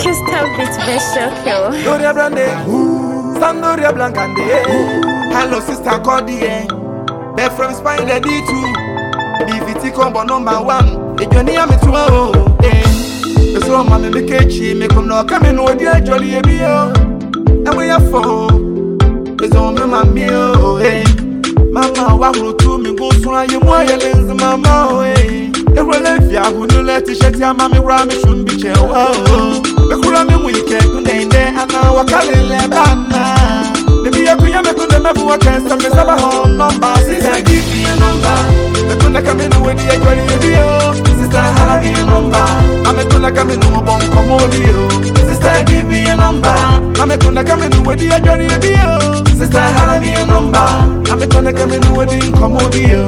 Crystal Beach Beshokyo. Doria Brande, Sandoria Blancande. Hello, sister Cordie. They're from Spain, the D2. BVT combo number 1. The journey I'm to oh. The slow man in the kitchen, make them no come in with your jolly bio. And we are four. It's on my meal, eh. Mama, what will to me go so you more lens, mama, eh. The relief, I would let you shut your mammy ram, shouldn't be chill. The Kurami weekend, and then I know what I live. The Bia Kuyama could never work as some home number. Sister, give me a number. The Kuna come in with the Equity video. Sister, have a number. I'm a Kuna come in with one commodio. Sister, give me a number. I'm a Kuna come in with the Equity video. Sister, have a number. I'm a Kuna come in with the commodio.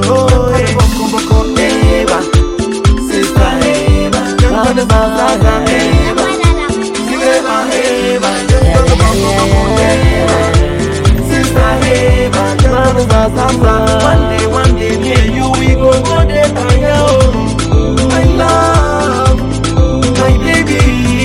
Eva, Sister Eva, young the Bazaar Eva, Eva, One day, me and you, we go there. My love, my baby.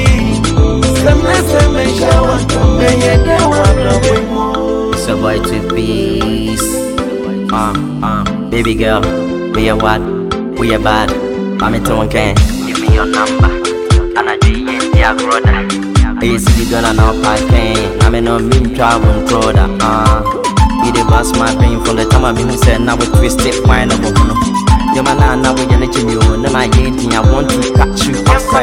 So boy to peace. Baby girl, we are what? We are bad. I'm into one can. Give me your number. And I do your brother. I see you gonna know pain. I'm in a mean travel brother. You the boss my pain from the time I've been said now we twist it fine over no. Your man now we are letting you know my dating I want to catch you outside.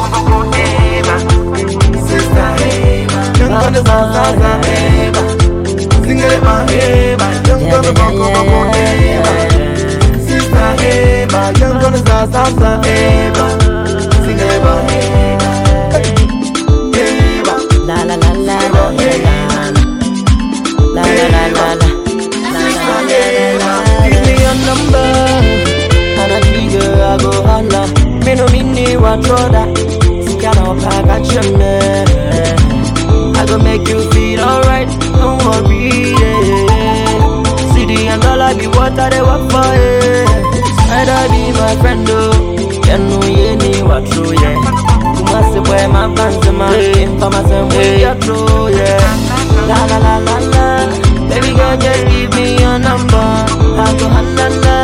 Sister Eva, young gonna Zaza Eva, sing it my Eva, young gonna Boko Eva. Sister Eva, young gonna Zaza Eva, sing it my Eva. Eva, la la la la la la. La la la la la. Give me your number, and I trigger I go holla. Me no mean what brother. See I know I got you man. I go make you feel alright. Don't worry. Yeah. City and dollar be what I work for. I'd be my friend though. You know you need what true yeah. You must wear my pants and my information with your true yeah. La la la la la. Baby girl, just give me your number. I go hand